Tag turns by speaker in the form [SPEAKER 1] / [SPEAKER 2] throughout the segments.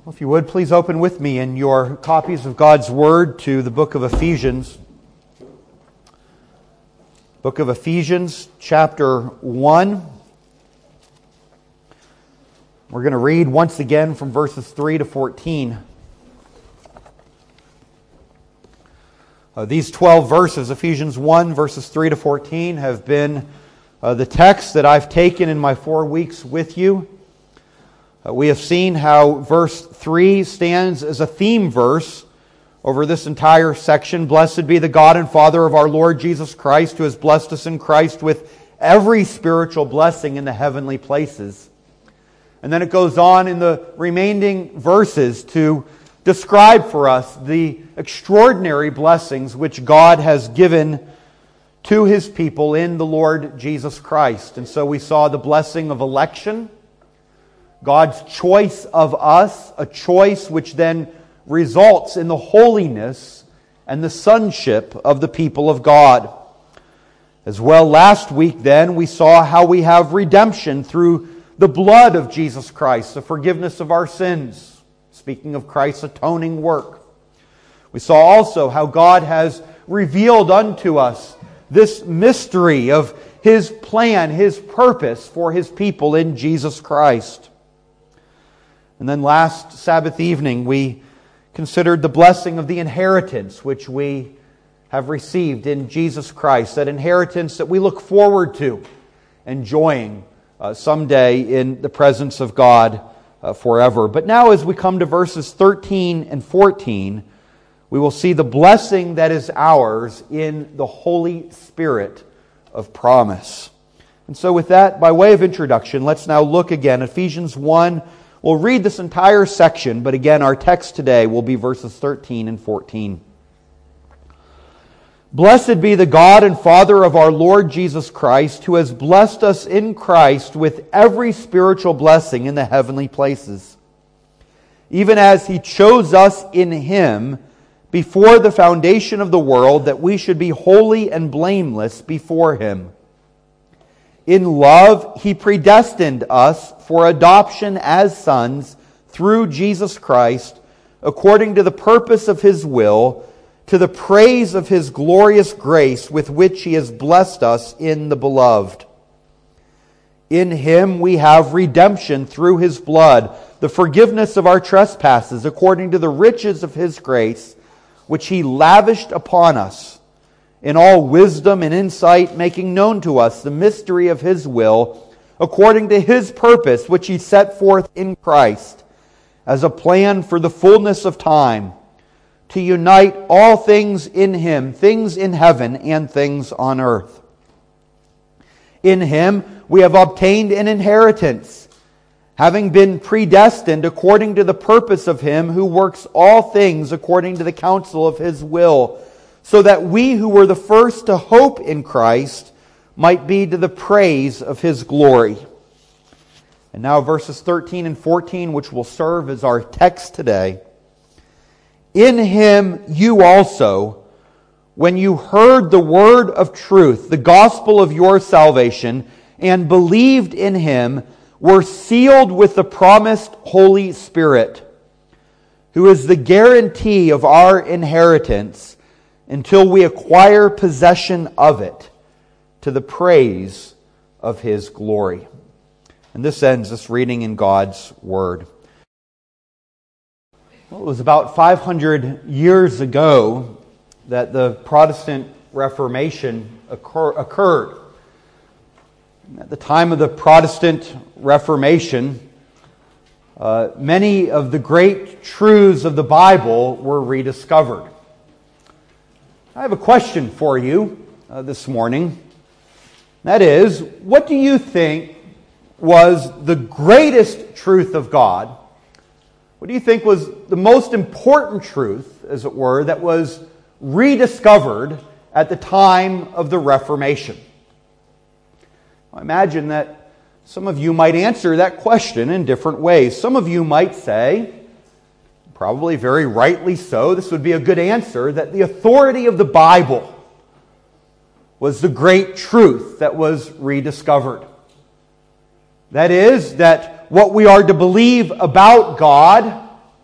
[SPEAKER 1] Well, if you would, please open with me in your copies of God's Word to the book of Ephesians. Book of Ephesians, chapter 1. We're going to read once again from verses 3 to 14. These 12 verses, Ephesians 1, verses 3 to 14, have been the text that I've taken in my 4 weeks with you. We have seen how verse 3 stands as a theme verse over this entire section. Blessed be the God and Father of our Lord Jesus Christ, who has blessed us in Christ with every spiritual blessing in the heavenly places. And then it goes on in the remaining verses to describe for us the extraordinary blessings which God has given to His people in the Lord Jesus Christ. And so we saw the blessing of election, God's choice of us, a choice which then results in the holiness and the sonship of the people of God. As well, last week then, we saw how we have redemption through the blood of Jesus Christ, the forgiveness of our sins, speaking of Christ's atoning work. We saw also how God has revealed unto us this mystery of His plan, His purpose for His people in Jesus Christ. And then last Sabbath evening, we considered the blessing of the inheritance which we have received in Jesus Christ, that inheritance that we look forward to enjoying someday in the presence of God forever. But now as we come to verses 13 and 14, we will see the blessing that is ours in the Holy Spirit of promise. And so with that, by way of introduction, let's now look again at Ephesians 1. We'll read this entire section, but again, our text today will be verses 13 and 14. Blessed be the God and Father of our Lord Jesus Christ, who has blessed us in Christ with every spiritual blessing in the heavenly places, even as He chose us in Him before the foundation of the world, that we should be holy and blameless before Him. In love, He predestined us for adoption as sons through Jesus Christ, according to the purpose of His will, to the praise of His glorious grace with which He has blessed us in the Beloved. In Him we have redemption through His blood, the forgiveness of our trespasses, according to the riches of His grace, which He lavished upon us, in all wisdom and insight, making known to us the mystery of His will, according to His purpose, which He set forth in Christ, as a plan for the fullness of time, to unite all things in Him, things in heaven and things on earth. In Him we have obtained an inheritance, having been predestined according to the purpose of Him who works all things according to the counsel of His will, so that we who were the first to hope in Christ might be to the praise of His glory. And now verses 13 and 14, which will serve as our text today. In Him you also, when you heard the word of truth, the gospel of your salvation, and believed in Him, were sealed with the promised Holy Spirit, who is the guarantee of our inheritance until we acquire possession of it, to the praise of His glory. And this ends this reading in God's Word. Well, it was about 500 years ago that the Protestant Reformation occurred. At the time of the Protestant Reformation, many of the great truths of the Bible were rediscovered. I have a question for you this morning. That is, what do you think was the greatest truth of God? What do you think was the most important truth, as it were, that was rediscovered at the time of the Reformation? I imagine that some of you might answer that question in different ways. Some of you might say, probably very rightly so, this would be a good answer, that the authority of the Bible was the great truth that was rediscovered. That is, that what we are to believe about God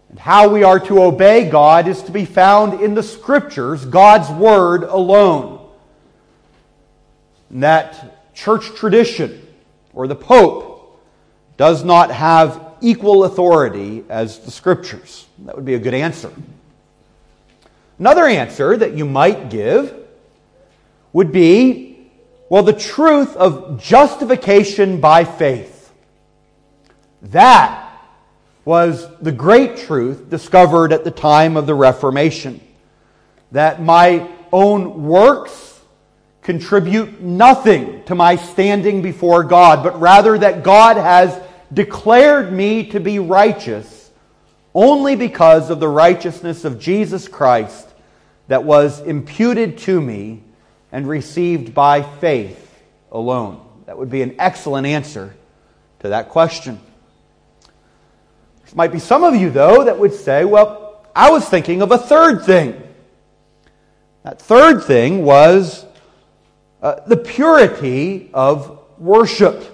[SPEAKER 1] And how we are to obey God is to be found in the Scriptures, God's Word alone. And that church tradition, or the Pope, does not have equal authority as the Scriptures. That would be a good answer. Another answer that you might give would be, well, the truth of justification by faith. That was the great truth discovered at the time of the Reformation. That my own works contribute nothing to my standing before God, but rather that God has declared me to be righteous only because of the righteousness of Jesus Christ that was imputed to me and received by faith alone. That would be an excellent answer to that question. There might be some of you, though, that would say, well, I was thinking of a third thing. That third thing was the purity of worship.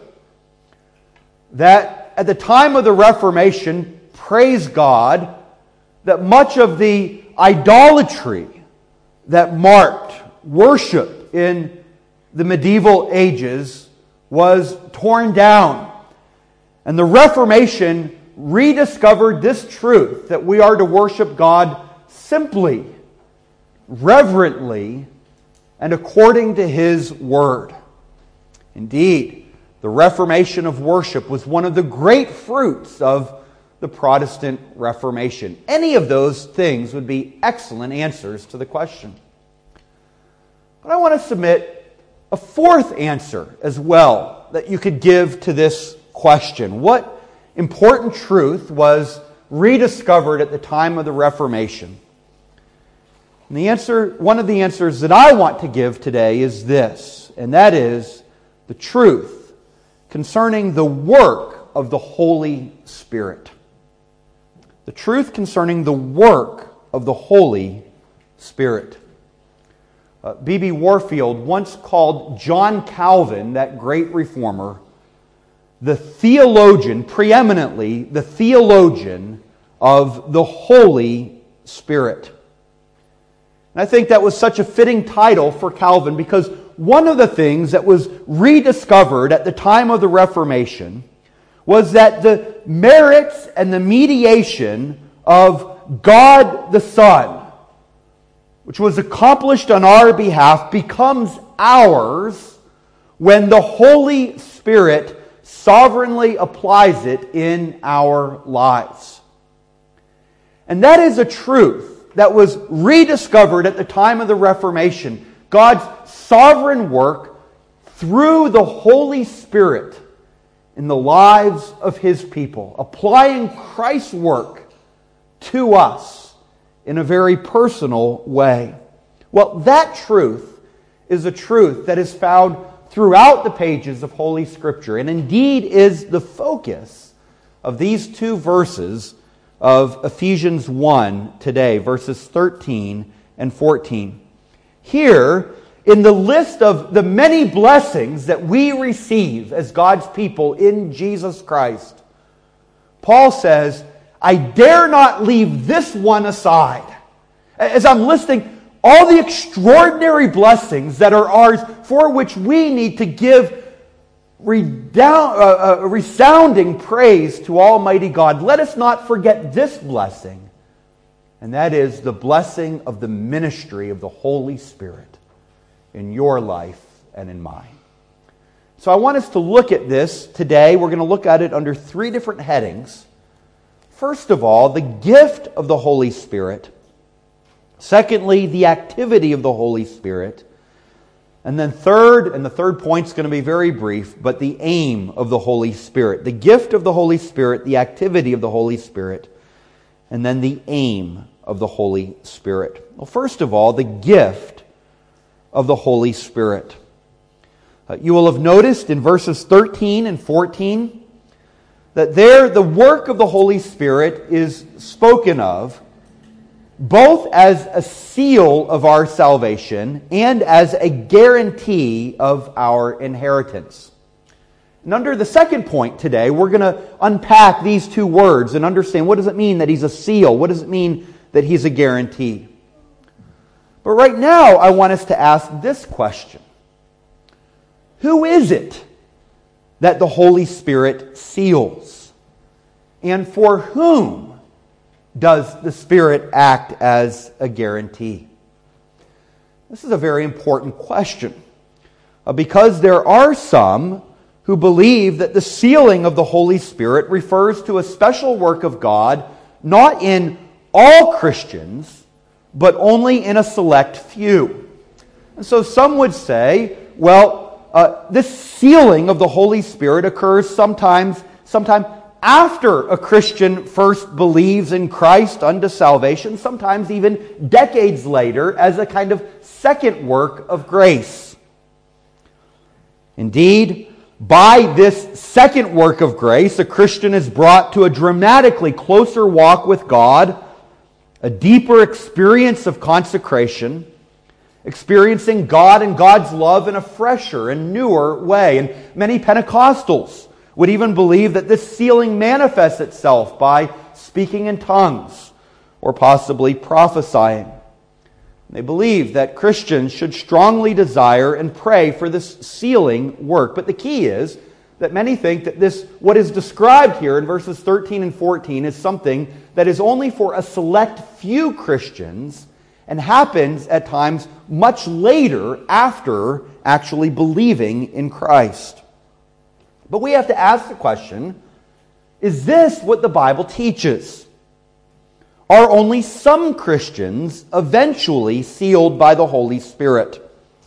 [SPEAKER 1] That at the time of the Reformation, praise God, that much of the idolatry that marked worship in the medieval ages was torn down. And the Reformation rediscovered this truth that we are to worship God simply, reverently, and according to His Word. Indeed, the reformation of worship was one of the great fruits of the Protestant Reformation. Any of those things would be excellent answers to the question. But I want to submit a fourth answer as well that you could give to this question. What important truth was rediscovered at the time of the Reformation? And the answer, one of the answers that I want to give today is this, and that is the truth concerning the work of the Holy Spirit. The truth concerning the work of the Holy Spirit. B.B. Warfield once called John Calvin, that great reformer, the theologian, preeminently the theologian of the Holy Spirit. And I think that was such a fitting title for Calvin because one of the things that was rediscovered at the time of the Reformation was that the merits and the mediation of God the Son, which was accomplished on our behalf, becomes ours when the Holy Spirit sovereignly applies it in our lives. And that is a truth that was rediscovered at the time of the Reformation. God's sovereign work through the Holy Spirit in the lives of His people, applying Christ's work to us in a very personal way. Well, that truth is a truth that is found throughout the pages of Holy Scripture, and indeed is the focus of these two verses of Ephesians 1 today, verses 13 and 14. Here, in the list of the many blessings that we receive as God's people in Jesus Christ, Paul says, I dare not leave this one aside. As I'm listing all the extraordinary blessings that are ours, for which we need to give resounding praise to Almighty God, let us not forget this blessing, and that is the blessing of the ministry of the Holy Spirit in your life and in mine. So I want us to look at this today. We're going to look at it under three different headings. First of all, the gift of the Holy Spirit. Secondly, the activity of the Holy Spirit. And then third, and the third point's going to be very brief, but the aim of the Holy Spirit. The gift of the Holy Spirit, the activity of the Holy Spirit, and then the aim of the Holy Spirit. Well, first of all, the gift of the Holy Spirit. You will have noticed in verses 13 and 14 that there the work of the Holy Spirit is spoken of both as a seal of our salvation and as a guarantee of our inheritance. And under the second point today, we're going to unpack these two words and understand, what does it mean that he's a seal? What does it mean that he's a guarantee? But right now, I want us to ask this question. Who is it that the Holy Spirit seals? And for whom does the Spirit act as a guarantee? This is a very important question, because there are some who believe that the sealing of the Holy Spirit refers to a special work of God, not in all Christians, but only in a select few. And so some would say, well, this sealing of the Holy Spirit occurs sometime after a Christian first believes in Christ unto salvation, sometimes even decades later, as a kind of second work of grace. Indeed, by this second work of grace, a Christian is brought to a dramatically closer walk with God, a deeper experience of consecration, experiencing God and God's love in a fresher and newer way. And many Pentecostals would even believe that this sealing manifests itself by speaking in tongues or possibly prophesying. They believe that Christians should strongly desire and pray for this sealing work. But the key is that many think that what is described here in verses 13 and 14 is something that is only for a select few Christians and happens at times much later after actually believing in Christ. But we have to ask the question, is this what the Bible teaches? Are only some Christians eventually sealed by the Holy Spirit?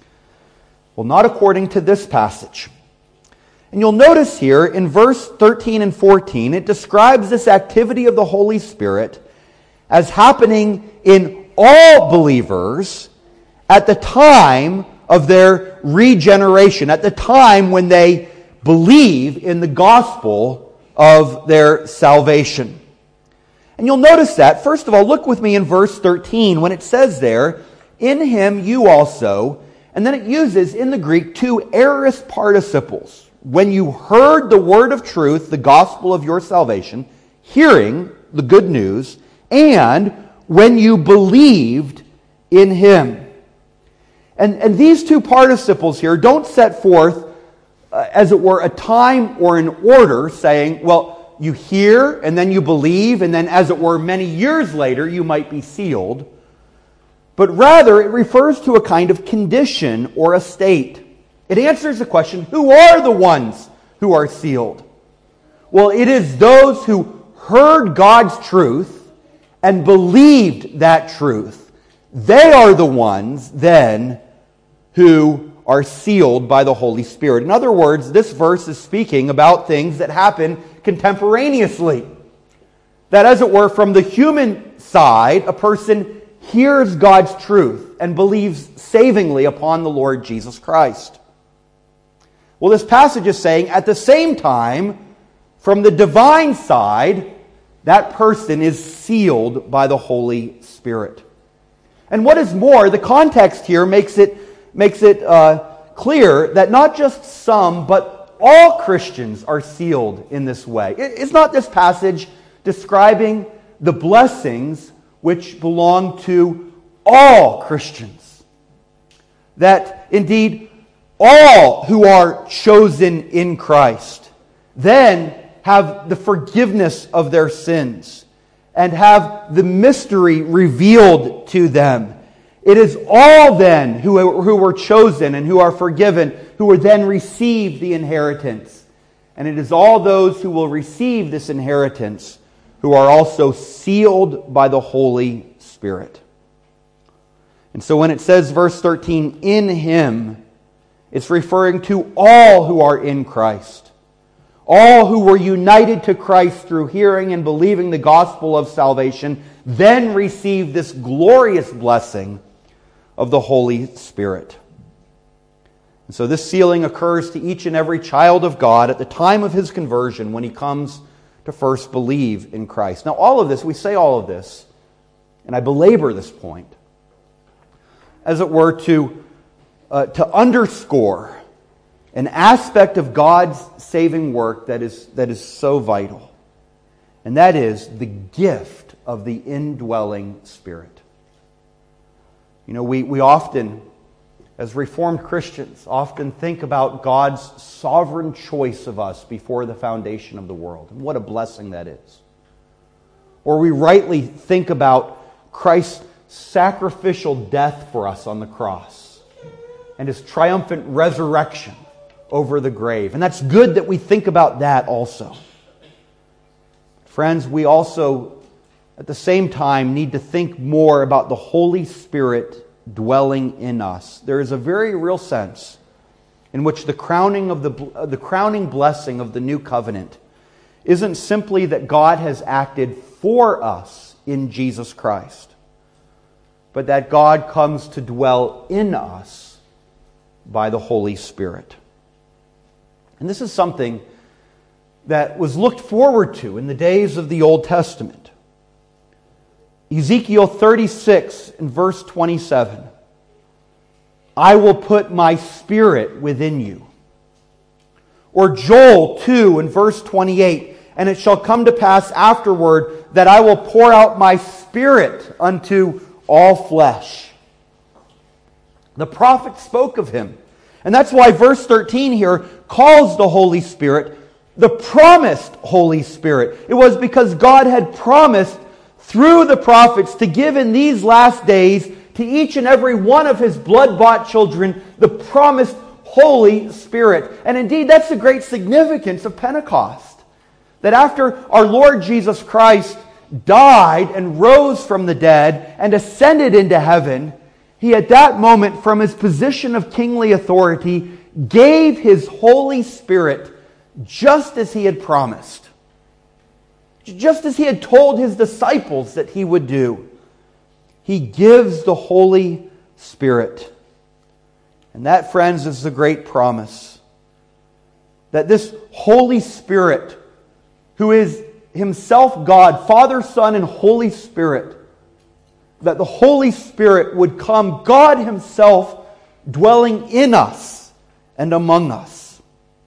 [SPEAKER 1] Well, not according to this passage. And you'll notice here in verse 13 and 14, it describes this activity of the Holy Spirit as happening in all believers at the time of their regeneration, at the time when they believe in the gospel of their salvation. And you'll notice that, first of all, look with me in verse 13 when it says there, in him you also, and then it uses in the Greek two aorist participles. When you heard the word of truth, the gospel of your salvation, hearing the good news, and when you believed in him. And these two participles here don't set forth, as it were, a time or an order saying, well, you hear, and then you believe, and then, as it were, many years later, you might be sealed. But rather, it refers to a kind of condition or a state. It answers the question, who are the ones who are sealed? Well, it is those who heard God's truth and believed that truth. They are the ones, then, who are sealed by the Holy Spirit. In other words, this verse is speaking about things that happen contemporaneously. That, as it were, from the human side, a person hears God's truth and believes savingly upon the Lord Jesus Christ. Well, this passage is saying, at the same time, from the divine side, that person is sealed by the Holy Spirit. And what is more, the context here makes it clear that not just some, but all Christians are sealed in this way. It's not this passage describing the blessings which belong to all Christians. That indeed all who are chosen in Christ then have the forgiveness of their sins and have the mystery revealed to them. It is all then who were chosen and who are forgiven, who will then receive the inheritance. And it is all those who will receive this inheritance who are also sealed by the Holy Spirit. And so when it says, verse 13, in him, it's referring to all who are in Christ. All who were united to Christ through hearing and believing the gospel of salvation, then receive this glorious blessing of the Holy Spirit. And so this sealing occurs to each and every child of God at the time of his conversion when he comes to first believe in Christ. Now all of this, we say all of this, and I belabor this point, as it were, to underscore an aspect of God's saving work that is so vital. And that is the gift of the indwelling Spirit. You know, we often, as Reformed Christians, often think about God's sovereign choice of us before the foundation of the world. And what a blessing that is. Or we rightly think about Christ's sacrificial death for us on the cross and His triumphant resurrection over the grave. And that's good that we think about that also. Friends, we also, at the same time, need to think more about the Holy Spirit dwelling in us. There is a very real sense in which the crowning blessing of the new covenant isn't simply that God has acted for us in Jesus Christ, but that God comes to dwell in us by the Holy Spirit. And this is something that was looked forward to in the days of the Old Testament. Ezekiel 36 and verse 27. I will put my Spirit within you. Or Joel 2 and verse 28. And it shall come to pass afterward that I will pour out my Spirit unto all flesh. The prophet spoke of Him. And that's why verse 13 here calls the Holy Spirit the promised Holy Spirit. It was because God had promised through the prophets to give in these last days to each and every one of His blood-bought children the promised Holy Spirit. And indeed, that's the great significance of Pentecost. That after our Lord Jesus Christ died and rose from the dead and ascended into heaven, He at that moment, from His position of kingly authority, gave His Holy Spirit just as He had promised. Just as He had told His disciples that He would do. He gives the Holy Spirit. And that, friends, is the great promise. That this Holy Spirit, who is Himself God, Father, Son, and Holy Spirit, that the Holy Spirit would come, God Himself, dwelling in us and among us.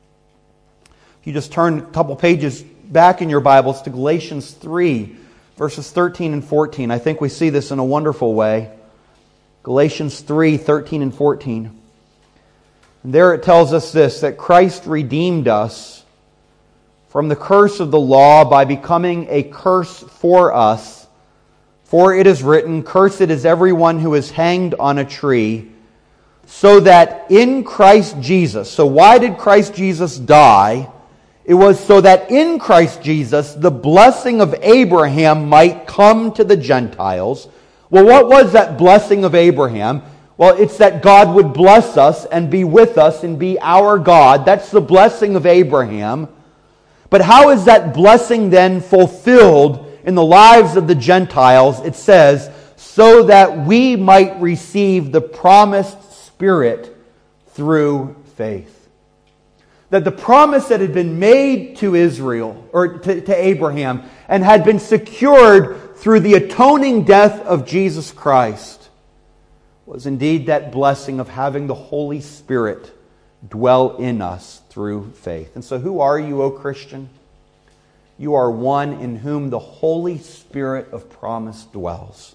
[SPEAKER 1] If you just turn a couple pages back in your Bibles to Galatians 3, verses 13 and 14, I think we see this in a wonderful way. Galatians 3, 13 and 14. And there it tells us this, that Christ redeemed us from the curse of the law by becoming a curse for us. For it is written, cursed is everyone who is hanged on a tree, so that in Christ Jesus, so why did Christ Jesus die? It was so that in Christ Jesus, the blessing of Abraham might come to the Gentiles. Well, what was that blessing of Abraham? Well, it's that God would bless us and be with us and be our God. That's the blessing of Abraham. But how is that blessing then fulfilled in the lives of the Gentiles? It says, so that we might receive the promised Spirit through faith. That the promise that had been made to Israel, or to Abraham, and had been secured through the atoning death of Jesus Christ, was indeed that blessing of having the Holy Spirit dwell in us through faith. And so who are you, O Christian? You are one in whom the Holy Spirit of promise dwells.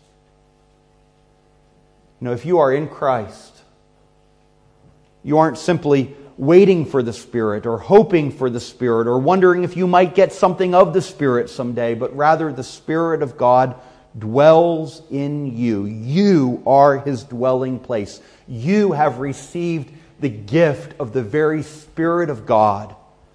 [SPEAKER 1] You know, if you are in Christ, you aren't simply waiting for the Spirit or hoping for the Spirit or wondering if you might get something of the Spirit someday, but rather the Spirit of God dwells in you. You are His dwelling place. You have received the gift of the very Spirit of God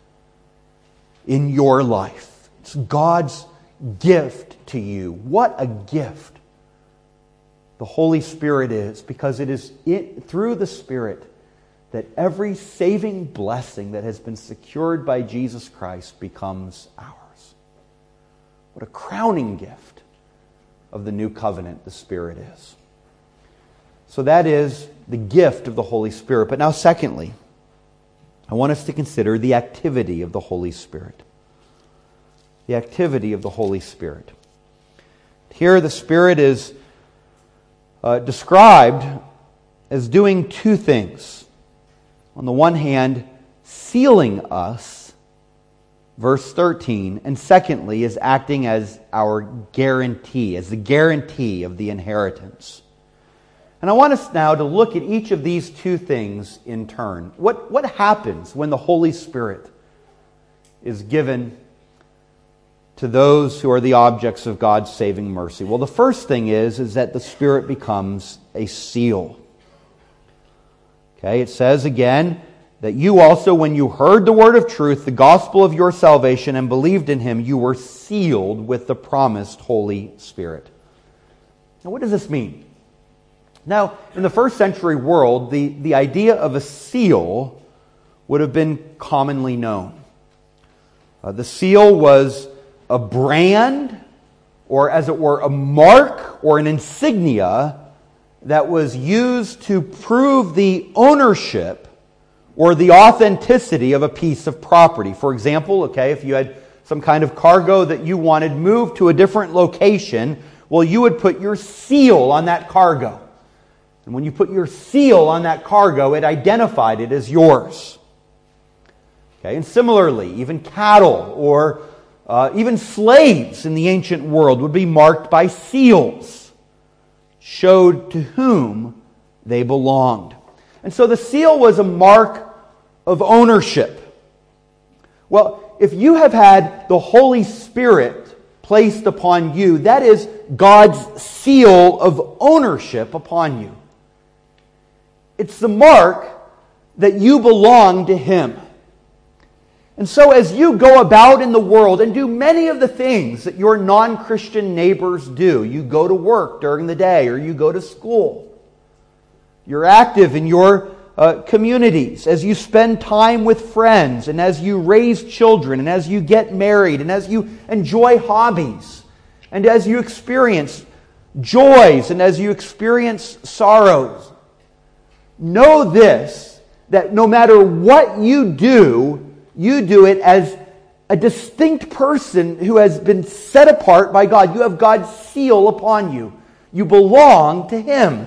[SPEAKER 1] in your life. It's God's gift to you. What a gift the Holy Spirit is, because it is through the Spirit that every saving blessing that has been secured by Jesus Christ becomes ours. What a crowning gift of the new covenant the Spirit is. So that is the gift of the Holy Spirit. But now secondly, I want us to consider the activity of the Holy Spirit. The activity of the Holy Spirit. Here the Spirit is described as doing two things. On the one hand, sealing us, verse 13, and secondly, is acting as our guarantee, as the guarantee of the inheritance. And I want us now to look at each of these two things in turn. What happens when the Holy Spirit is given to those who are the objects of God's saving mercy? Well, the first thing is that the Spirit becomes a seal. Okay, it says again that you also, when you heard the word of truth, the gospel of your salvation, and believed in Him, you were sealed with the promised Holy Spirit. Now, what does this mean? Now, in the first century world, the idea of a seal would have been commonly known. The seal was a brand, or as it were, a mark or an insignia that was used to prove the ownership or the authenticity of a piece of property. For example, if you had some kind of cargo that you wanted moved to a different location, well, you would put your seal on that cargo. And when you put your seal on that cargo, it identified it as yours. And similarly, even cattle or even slaves in the ancient world would be marked by seals, showed to whom they belonged. And so the seal was a mark of ownership. Well, if you have had the Holy Spirit placed upon you, that is God's seal of ownership upon you. It's the mark that you belong to Him. And so as you go about in the world and do many of the things that your non-Christian neighbors do, you go to work during the day or you go to school, you're active in your communities, as you spend time with friends, and as you raise children, and as you get married, and as you enjoy hobbies, and as you experience joys, and as you experience sorrows. Know this, that no matter what you do it as a distinct person who has been set apart by God. You have God's seal upon you. You belong to Him.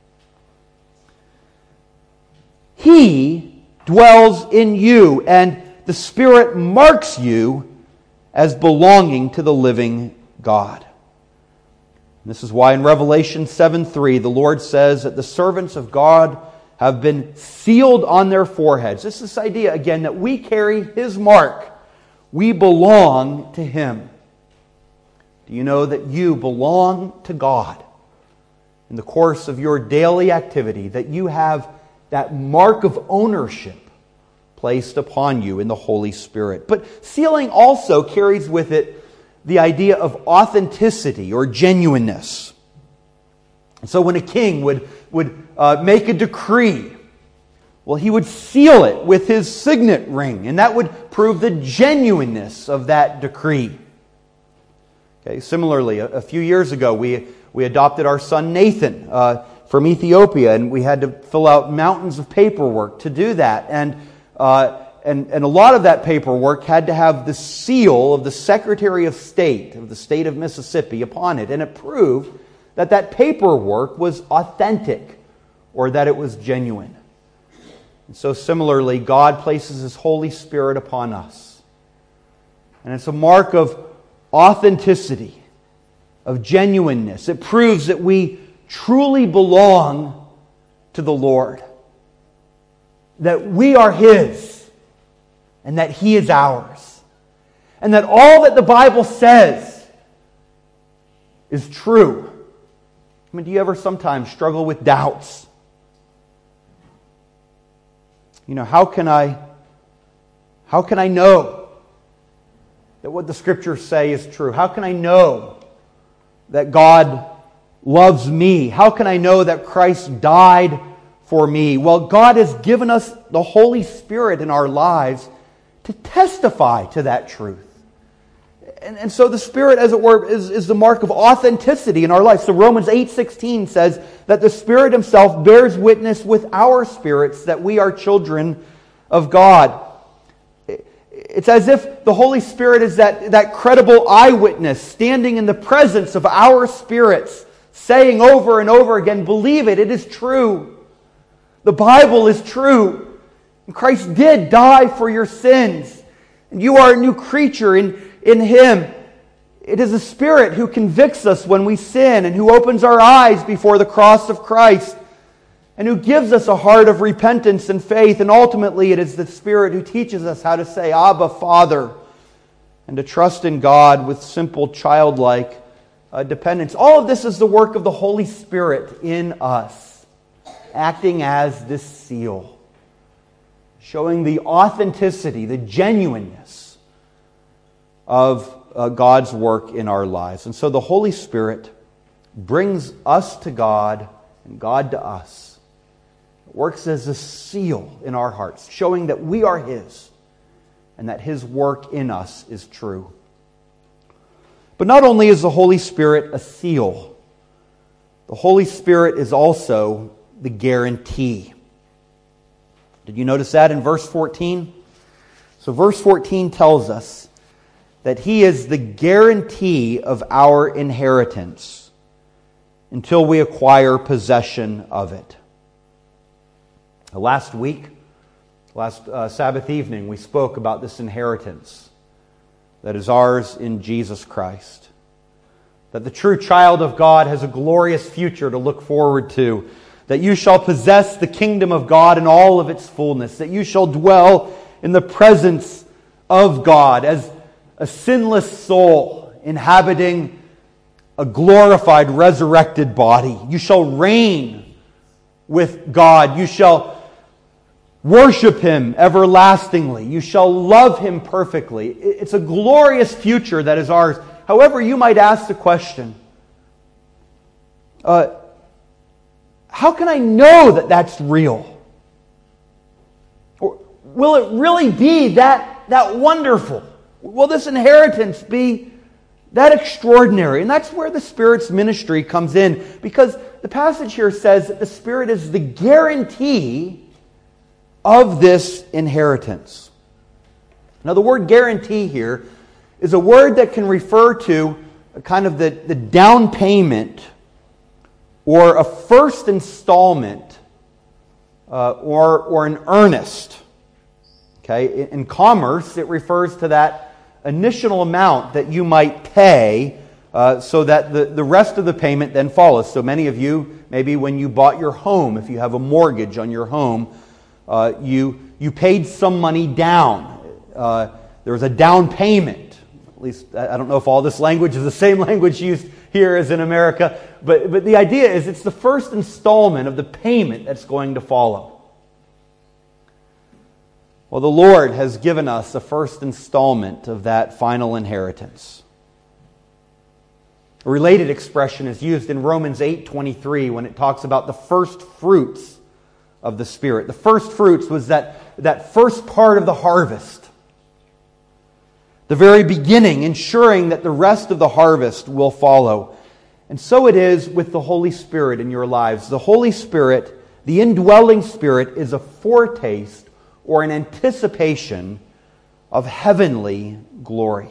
[SPEAKER 1] He dwells in you, and the Spirit marks you as belonging to the living God. And this is why in Revelation 7:3 the Lord says that the servants of God have been sealed on their foreheads. This is this idea, again, that we carry His mark. We belong to Him. Do you know that you belong to God? In the course of your daily activity, that you have that mark of ownership placed upon you in the Holy Spirit. But sealing also carries with it the idea of authenticity or genuineness. So when a king would make a decree, well, he would seal it with his signet ring, and that would prove the genuineness of that decree. Similarly, a few years ago, we adopted our son Nathan from Ethiopia, and we had to fill out mountains of paperwork to do that. And a lot of that paperwork had to have the seal of the Secretary of State of the state of Mississippi upon it, and it proved that paperwork was authentic, or that it was genuine. And so similarly, God places His Holy Spirit upon us. And it's a mark of authenticity, of genuineness. It proves that we truly belong to the Lord. That we are His, and that He is ours. And that all that the Bible says is true. I mean, do you ever sometimes struggle with doubts? How can I know that what the Scriptures say is true? How can I know that God loves me? How can I know that Christ died for me? Well, God has given us the Holy Spirit in our lives to testify to that truth. And so the Spirit, as it were, is the mark of authenticity in our life. So Romans 8:16 says that the Spirit Himself bears witness with our spirits that we are children of God. It's as if the Holy Spirit is that credible eyewitness standing in the presence of our spirits, saying over and over again, believe it, it is true. The Bible is true. And Christ did die for your sins. And you are a new creature in Him. It is the Spirit who convicts us when we sin and who opens our eyes before the cross of Christ and who gives us a heart of repentance and faith. And ultimately, it is the Spirit who teaches us how to say, Abba, Father, and to trust in God with simple childlike dependence. All of this is the work of the Holy Spirit in us, acting as this seal, showing the authenticity, the genuineness of God's work in our lives. And so the Holy Spirit brings us to God and God to us. It works as a seal in our hearts, showing that we are His and that His work in us is true. But not only is the Holy Spirit a seal, the Holy Spirit is also the guarantee. Did you notice that in verse 14? So verse 14 tells us that He is the guarantee of our inheritance until we acquire possession of it. Last Sabbath evening, we spoke about this inheritance that is ours in Jesus Christ. That the true child of God has a glorious future to look forward to. That you shall possess the kingdom of God in all of its fullness. That you shall dwell in the presence of God as a sinless soul inhabiting a glorified, resurrected body. You shall reign with God. You shall worship Him everlastingly. You shall love Him perfectly. It's a glorious future that is ours. However, you might ask the question, how can I know that that's real? Or will it really be that wonderful? Will this inheritance be that extraordinary? And that's where the Spirit's ministry comes in, because the passage here says that the Spirit is the guarantee of this inheritance. Now, the word guarantee here is a word that can refer to kind of the down payment or a first installment or an earnest. Okay? In commerce, it refers to that initial amount that you might pay so that the rest of the payment then follows. So many of you, maybe when you bought your home, if you have a mortgage on your home, you paid some money down. There was a down payment. At least, I don't know if all this language is the same language used here as in America, but the idea is it's the first installment of the payment that's going to follow. Well, the Lord has given us a first installment of that final inheritance. A related expression is used in Romans 8:23 when it talks about the first fruits of the Spirit. The first fruits was that first part of the harvest. The very beginning, ensuring that the rest of the harvest will follow. And so it is with the Holy Spirit in your lives. The Holy Spirit, the indwelling Spirit, is a foretaste or an anticipation of heavenly glory.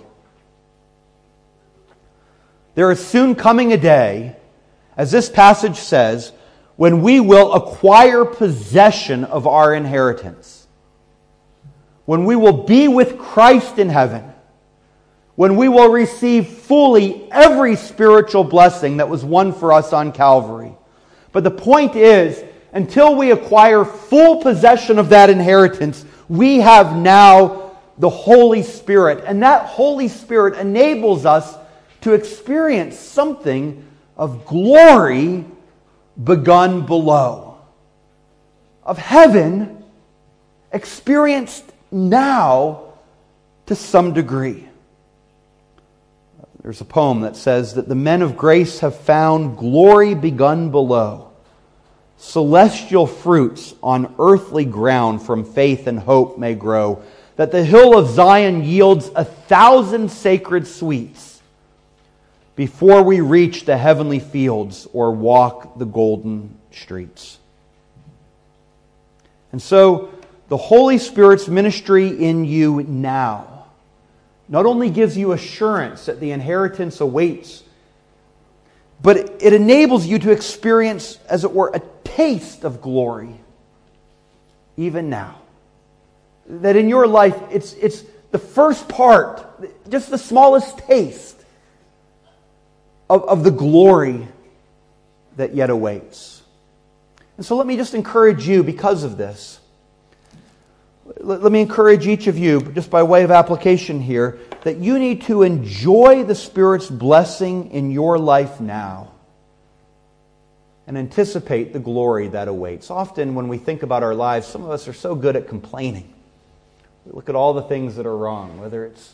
[SPEAKER 1] There is soon coming a day, as this passage says, when we will acquire possession of our inheritance. When we will be with Christ in heaven. When we will receive fully every spiritual blessing that was won for us on Calvary. But the point is, until we acquire full possession of that inheritance, we have now the Holy Spirit. And that Holy Spirit enables us to experience something of glory begun below. Of heaven experienced now to some degree. There's a poem that says that the men of grace have found glory begun below, celestial fruits on earthly ground from faith and hope may grow, that the hill of Zion yields 1,000 sacred sweets before we reach the heavenly fields or walk the golden streets. And so, the Holy Spirit's ministry in you now not only gives you assurance that the inheritance awaits, but it enables you to experience, as it were, a taste of glory, even now. that in your life, it's the first part, just the smallest taste of the glory that yet awaits. And so let me just encourage you because of this. Let me encourage each of you, just by way of application here, that you need to enjoy the Spirit's blessing in your life now and anticipate the glory that awaits. Often when we think about our lives, some of us are so good at complaining. We look at all the things that are wrong, whether it's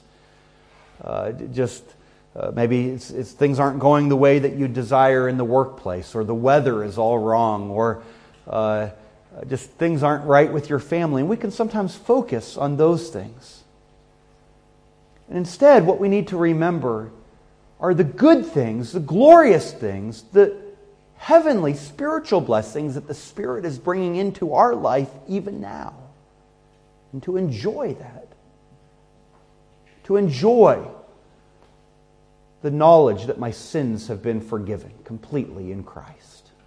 [SPEAKER 1] maybe it's things aren't going the way that you desire in the workplace, or the weather is all wrong, or just things aren't right with your family. And we can sometimes focus on those things. And instead, what we need to remember are the good things, the glorious things, the heavenly spiritual blessings that the Spirit is bringing into our life even now. And to enjoy that. To enjoy the knowledge that my sins have been forgiven completely in Christ.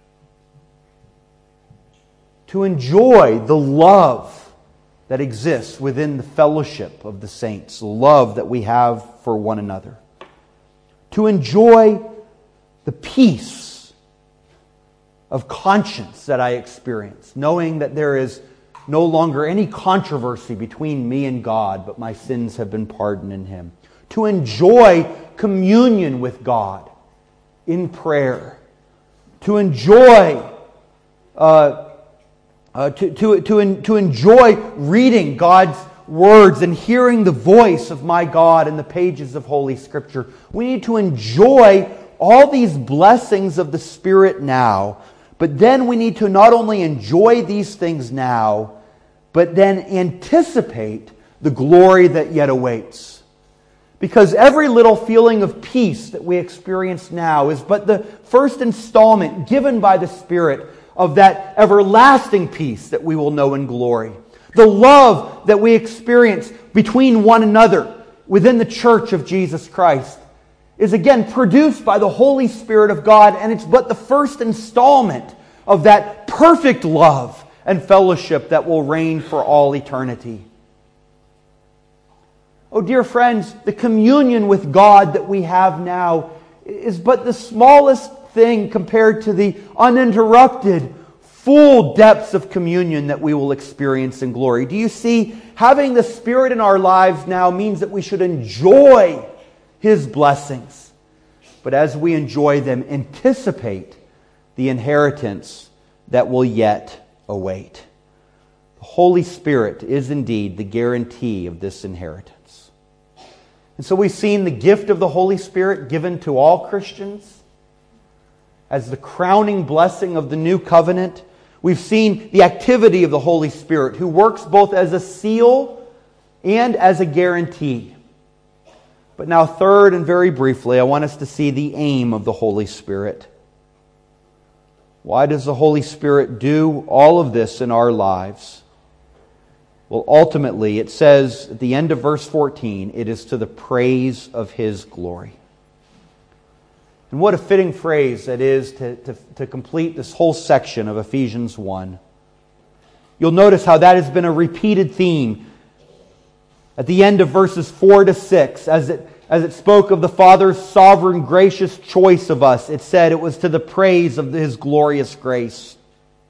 [SPEAKER 1] To enjoy the love that exists within the fellowship of the saints, the love that we have for one another. To enjoy the peace of conscience that I experience, knowing that there is no longer any controversy between me and God, but my sins have been pardoned in Him. To enjoy communion with God in prayer. To enjoy to enjoy reading God's words and hearing the voice of my God in the pages of Holy Scripture. We need to enjoy all these blessings of the Spirit now, but then we need to not only enjoy these things now, but then anticipate the glory that yet awaits. Because every little feeling of peace that we experience now is but the first installment given by the Spirit of that everlasting peace that we will know in glory. The love that we experience between one another within the church of Jesus Christ is again produced by the Holy Spirit of God, and it's but the first installment of that perfect love and fellowship that will reign for all eternity. Oh, dear friends, the communion with God that we have now is but the smallest thing compared to the uninterrupted, full depths of communion that we will experience in glory. Do you see? Having the Spirit in our lives now means that we should enjoy His blessings. But as we enjoy them, anticipate the inheritance that will yet await. The Holy Spirit is indeed the guarantee of this inheritance. And so we've seen the gift of the Holy Spirit given to all Christians as the crowning blessing of the new covenant. We've seen the activity of the Holy Spirit, who works both as a seal and as a guarantee. But now, third and very briefly, I want us to see the aim of the Holy Spirit. Why does the Holy Spirit do all of this in our lives? Well, ultimately, it says at the end of verse 14, it is to the praise of His glory. And what a fitting phrase that is to complete this whole section of Ephesians 1. You'll notice how that has been a repeated theme at the end of verses 4 to 6. As it spoke of the Father's sovereign, gracious choice of us, it said it was to the praise of His glorious grace.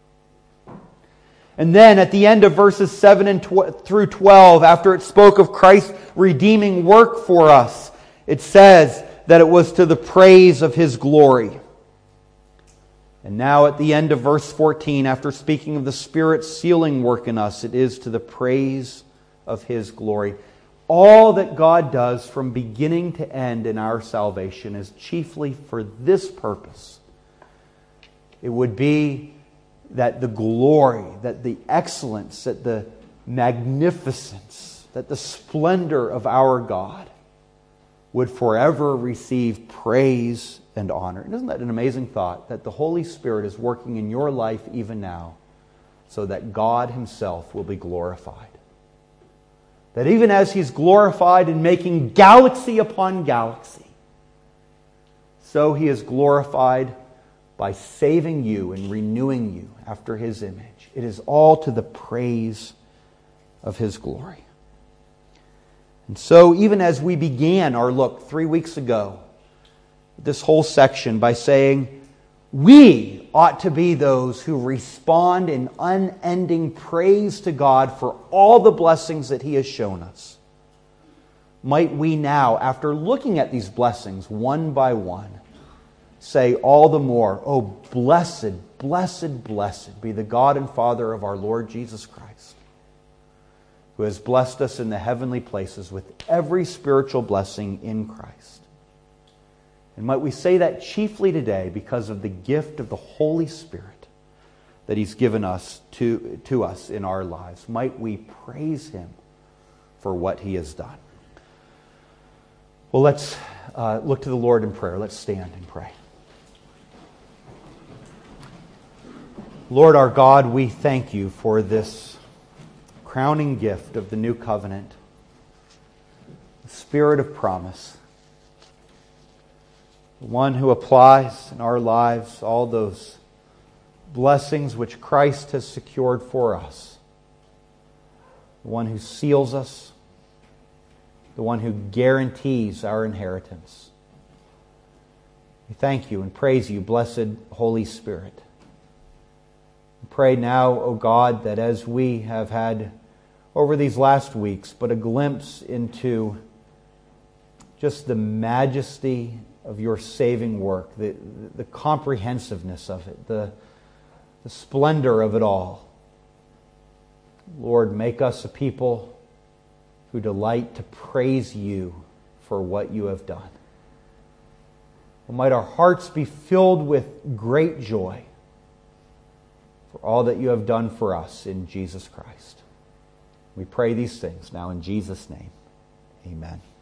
[SPEAKER 1] And then at the end of verses 7 through 12, after it spoke of Christ's redeeming work for us, it says that it was to the praise of His glory. And now at the end of verse 14, after speaking of the Spirit's sealing work in us, it is to the praise of His glory. All that God does from beginning to end in our salvation is chiefly for this purpose. It would be that the glory, that the excellence, that the magnificence, that the splendor of our God would forever receive praise and honor. And isn't that an amazing thought? That the Holy Spirit is working in your life even now so that God Himself will be glorified. That even as He's glorified in making galaxy upon galaxy, so He is glorified by saving you and renewing you after His image. It is all to the praise of His glory. And so even as we began our look 3 weeks ago, this whole section by saying, we ought to be those who respond in unending praise to God for all the blessings that He has shown us. Might we now, after looking at these blessings one by one, say all the more, oh, blessed, blessed, blessed be the God and Father of our Lord Jesus Christ, who has blessed us in the heavenly places with every spiritual blessing in Christ. And might we say that chiefly today because of the gift of the Holy Spirit that He's given us to us in our lives. Might we praise Him for what He has done. Well, let's look to the Lord in prayer. Let's stand and pray. Lord our God, we thank You for this crowning gift of the new covenant, the Spirit of promise, the one who applies in our lives all those blessings which Christ has secured for us, the one who seals us, the one who guarantees our inheritance. We thank You and praise You, blessed Holy Spirit. We pray now, O God, that as we have had over these last weeks but a glimpse into just the majesty of Your saving work, the comprehensiveness of it, the splendor of it all. Lord, make us a people who delight to praise You for what You have done. Might our hearts be filled with great joy for all that You have done for us in Jesus Christ. We pray these things now in Jesus' name. Amen.